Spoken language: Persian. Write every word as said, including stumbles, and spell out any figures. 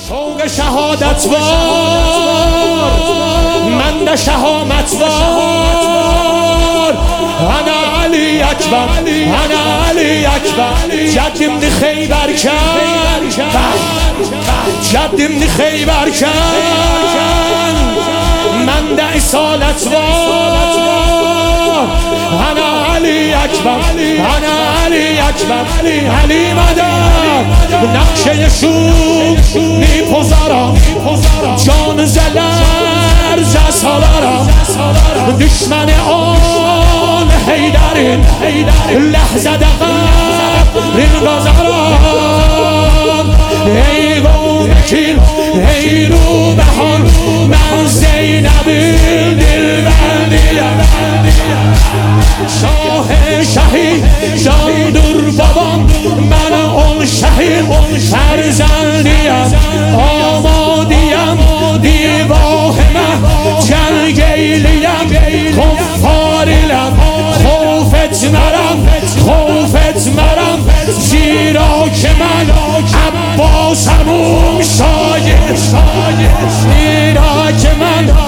شوق شهادت وار من ده شهامت وار انا علی اکبر انا علی اکبر جدیم دی خیبر کن جدیم دی خیبر کن من ده اصالت وار انا علی اکبر انا علی اکبر علی مدد نقشه شوق میپذارم جان زلر زسالارم دشمن آن حیدرین لحظه دقیق رین گذارم ای وکیل ای رو بهان من زینبی دل بندیم شاه شهید جاندور بابام من اون شهید فرزندیم آمادیم دیواه من جنگیلیم کفاریم خوفت مرم خوفت مرم زیرا که من عباس همون شاید زیرا که من